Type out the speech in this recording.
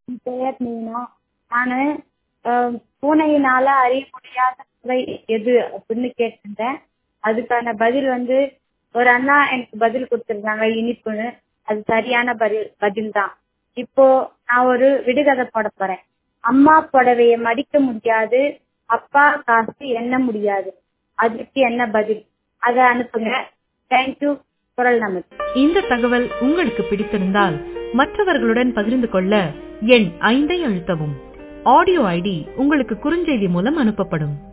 என் பெயர் மீனா. நானு பூனையினால அறிய முடியாத சுவை எது அப்படின்னு கேட்டிருந்தேன். அதுக்கான பதில் ஒரு அண்ணா எனக்கு பதில் கொடுத்திருந்தாங்க இனிப்புன்னு. அது சரியான பதில் தான். இப்போ நான் ஒரு விடுகதை போட போறேன். அம்மா புடவைய மடிக்க முடியாது, அப்பா காசு எண்ண முடியாது, அதுக்கு என்ன பதில்? அதை அனுப்புங்க. தேங்க்யூ. குரல் நமக்கு. இந்த தகவல் உங்களுக்கு பிடித்திருந்தால் மற்றவர்களுடன் பகிர்ந்து கொள்ள எண் 5 அழுத்தவும். ஆடியோ ஐடி உங்களுக்கு குறுஞ்செய்தி மூலம் அனுப்பப்படும்.